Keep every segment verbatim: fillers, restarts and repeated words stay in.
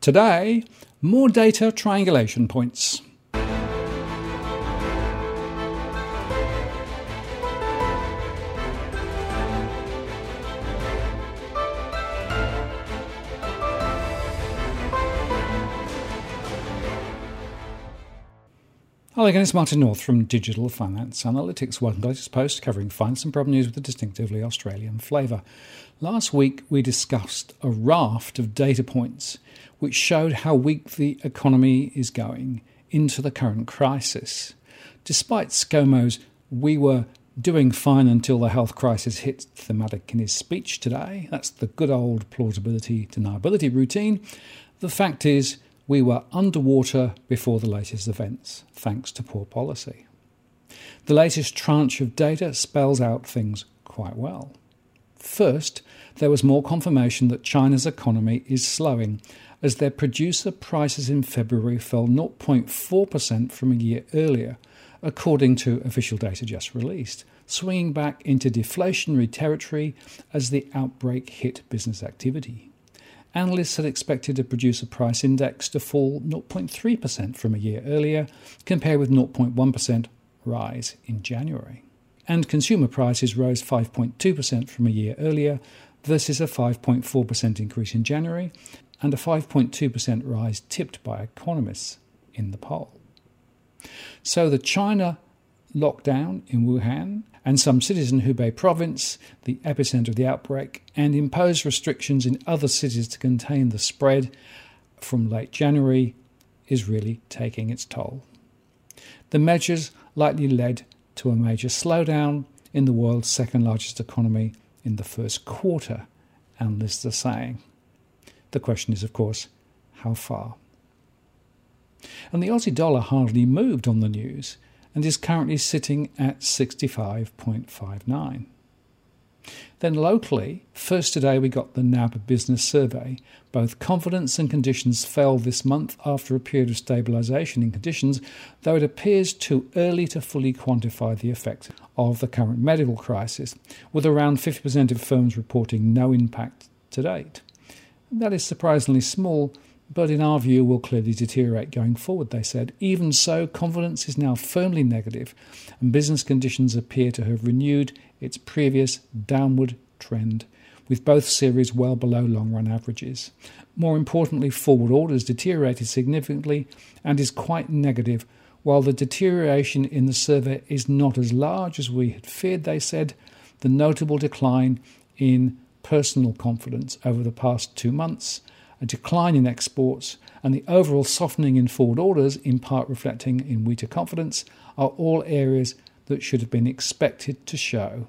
Today, more data triangulation points. Hello again, it's Martin North from Digital Finance Analytics. Welcome to the latest post covering finance and problem news with a distinctively Australian flavour. Last week we discussed a raft of data points which showed how weak the economy is going into the current crisis. Despite ScoMo's "we were doing fine until the health crisis hit" thematic in his speech today, that's the good old plausibility deniability routine, the fact is we were underwater before the latest events, thanks to poor policy. The latest tranche of data spells out things quite well. First, there was more confirmation that China's economy is slowing, as their producer prices in February fell zero point four percent from a year earlier, according to official data just released, swinging back into deflationary territory as the outbreak hit business activity. Analysts had expected a producer price index to fall zero point three percent from a year earlier, compared with zero point one percent rise in January. And consumer prices rose five point two percent from a year earlier, versus a five point four percent increase in January, and a five point two percent rise tipped by economists in the poll. So the China lockdown in Wuhan and some cities in Hubei province, the epicentre of the outbreak, and imposed restrictions in other cities to contain the spread from late January is really taking its toll. The measures likely led to a major slowdown in the world's second largest economy in the first quarter, analysts are saying. The question is, of course, how far? And the Aussie dollar hardly moved on the news, and is currently sitting at sixty-five point five nine. Then locally, first today we got the N A B business survey. Both confidence and conditions fell this month after a period of stabilisation in conditions, though it appears too early to fully quantify the effect of the current medical crisis, with around fifty percent of firms reporting no impact to date. That is surprisingly small, but in our view will clearly deteriorate going forward, they said. Even so, confidence is now firmly negative, and business conditions appear to have renewed its previous downward trend, with both series well below long-run averages. More importantly, forward orders deteriorated significantly and is quite negative. While the deterioration in the survey is not as large as we had feared, they said, the notable decline in personal confidence over the past two months, a decline in exports, and the overall softening in forward orders, in part reflecting in weaker confidence, are all areas that should have been expected to show.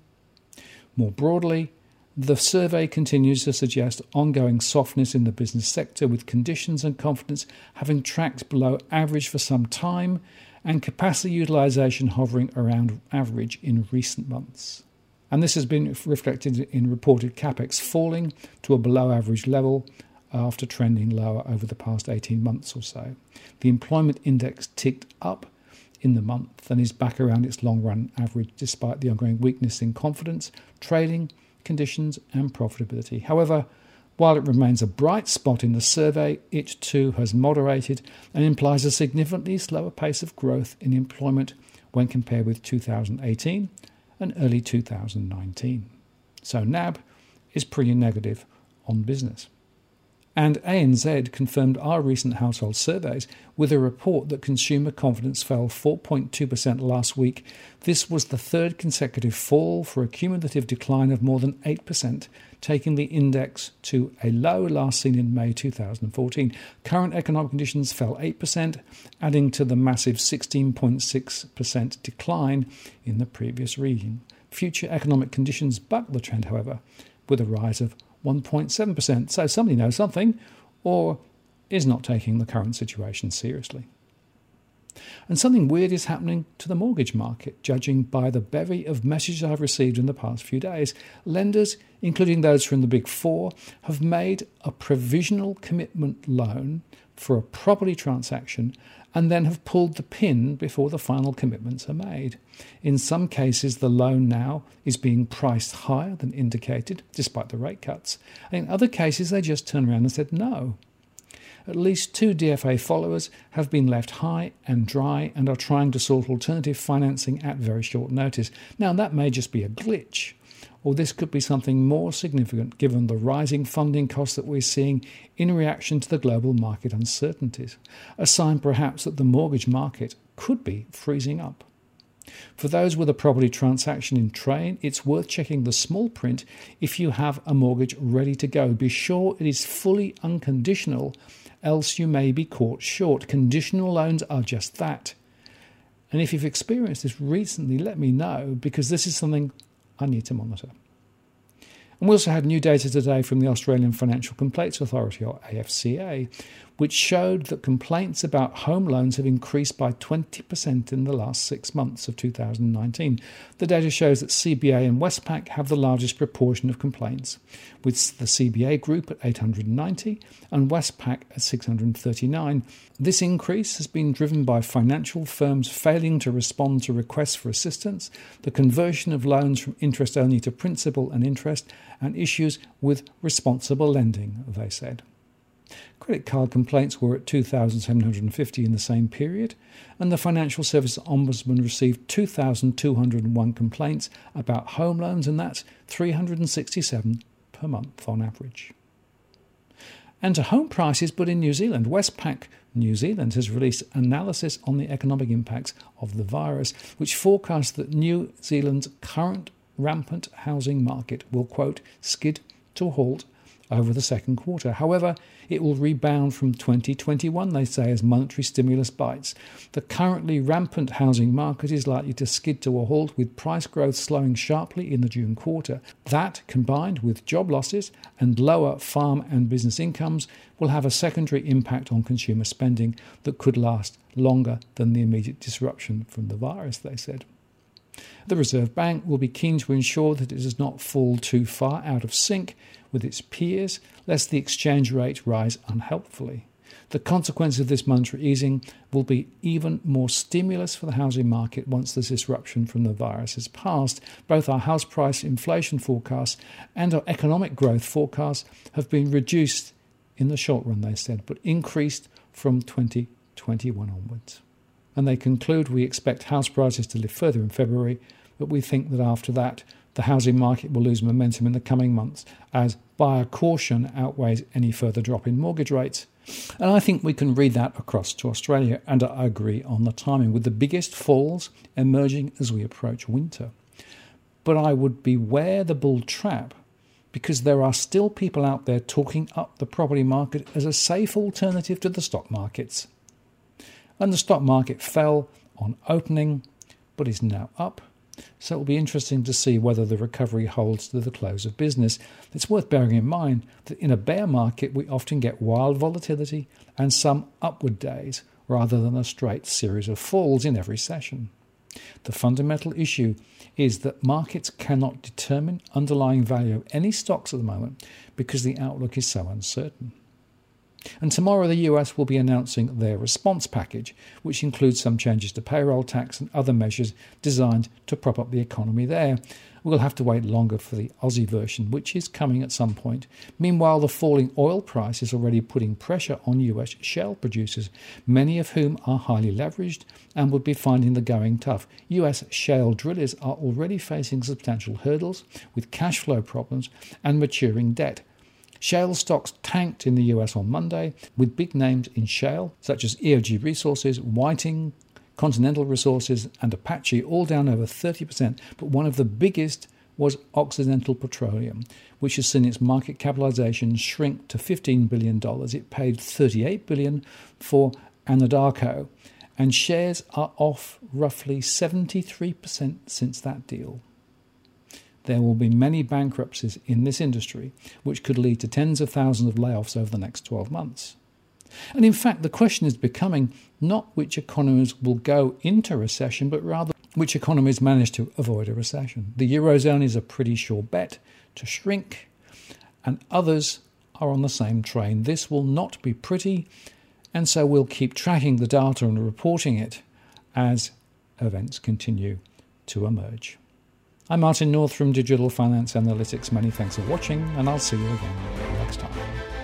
More broadly, the survey continues to suggest ongoing softness in the business sector, with conditions and confidence having tracked below average for some time and capacity utilisation hovering around average in recent months. And this has been reflected in reported capex falling to a below average level after trending lower over the past eighteen months or so. The employment index ticked up in the month and is back around its long-run average despite the ongoing weakness in confidence, trading conditions and profitability. However, while it remains a bright spot in the survey, it too has moderated and implies a significantly slower pace of growth in employment when compared with two thousand eighteen and early two thousand nineteen. So N A B is pretty negative on business. And A N Z confirmed our recent household surveys with a report that consumer confidence fell four point two percent last week. This was the third consecutive fall for a cumulative decline of more than eight percent, taking the index to a low last seen in May two thousand fourteen. Current economic conditions fell eight percent, adding to the massive sixteen point six percent decline in the previous reading. Future economic conditions bucked the trend, however, with a rise of one point seven percent. So somebody knows something or is not taking the current situation seriously. And something weird is happening to the mortgage market, judging by the bevy of messages I've received in the past few days. Lenders, including those from the Big Four, have made a provisional commitment loan for a property transaction and then have pulled the pin before the final commitments are made. In some cases, the loan now is being priced higher than indicated, despite the rate cuts. And in other cases, they just turned around and said no. at least two D F A followers have been left high and dry and are trying to sort alternative financing at very short notice. Now, that may just be a glitch, or this could be something more significant given the rising funding costs that we're seeing in reaction to the global market uncertainties, a sign perhaps that the mortgage market could be freezing up. For those with a property transaction in train, it's worth checking the small print if you have a mortgage ready to go. Be sure it is fully unconditional, else you may be caught short. Conditional loans are just that. And if you've experienced this recently, let me know, because this is something I need to monitor. And we also had new data today from the Australian Financial Complaints Authority, or A F C A, which showed that complaints about home loans have increased by twenty percent in the last six months of two thousand nineteen. The data shows that C B A and Westpac have the largest proportion of complaints, with the C B A group at eight hundred ninety and Westpac at six hundred thirty-nine. This increase has been driven by financial firms failing to respond to requests for assistance, the conversion of loans from interest only to principal and interest, and issues with responsible lending, they said. Credit card complaints were at two thousand seven hundred fifty in the same period, and the Financial Services Ombudsman received two thousand two hundred one complaints about home loans, and that's three hundred sixty-seven per month on average. And to home prices, but in New Zealand, Westpac New Zealand has released analysis on the economic impacts of the virus, which forecasts that New Zealand's current rampant housing market will, quote, skid to a halt over the second quarter. However, it will rebound from twenty twenty-one, they say, as monetary stimulus bites. The currently rampant housing market is likely to skid to a halt, with price growth slowing sharply in the June quarter. That, combined with job losses and lower farm and business incomes, will have a secondary impact on consumer spending that could last longer than the immediate disruption from the virus, they said. The Reserve Bank will be keen to ensure that it does not fall too far out of sync with its peers, lest the exchange rate rise unhelpfully. The consequence of this monetary easing will be even more stimulus for the housing market once the disruption from the virus has passed. Both our house price inflation forecasts and our economic growth forecasts have been reduced in the short run, they said, but increased from twenty twenty-one onwards. And they conclude, we expect house prices to lift further in February, but we think that after that, the housing market will lose momentum in the coming months as buyer caution outweighs any further drop in mortgage rates. And I think we can read that across to Australia, and I agree on the timing, with the biggest falls emerging as we approach winter. But I would beware the bull trap, because there are still people out there talking up the property market as a safe alternative to the stock markets. And the stock market fell on opening, but is now up. So it will be interesting to see whether the recovery holds to the close of business. It's worth bearing in mind that in a bear market, we often get wild volatility and some upward days, rather than a straight series of falls in every session. The fundamental issue is that markets cannot determine underlying value of any stocks at the moment because the outlook is so uncertain. And tomorrow the U S will be announcing their response package, which includes some changes to payroll tax and other measures designed to prop up the economy there. We'll have to wait longer for the Aussie version, which is coming at some point. Meanwhile, the falling oil price is already putting pressure on U S shale producers, many of whom are highly leveraged and would be finding the going tough. U S shale drillers are already facing substantial hurdles with cash flow problems and maturing debt. Shale stocks tanked in the U S on Monday, with big names in shale, such as E O G Resources, Whiting, Continental Resources and Apache, all down over thirty percent. But one of the biggest was Occidental Petroleum, which has seen its market capitalization shrink to fifteen billion dollars. It paid thirty-eight billion dollars for Anadarko, and shares are off roughly seventy-three percent since that deal. There will be many bankruptcies in this industry, which could lead to tens of thousands of layoffs over the next twelve months. And in fact, the question is becoming not which economies will go into recession, but rather which economies manage to avoid a recession. The Eurozone is a pretty sure bet to shrink, and others are on the same train. This will not be pretty, and so we'll keep tracking the data and reporting it as events continue to emerge. I'm Martin North from Digital Finance Analytics. Many thanks for watching, and I'll see you again next time.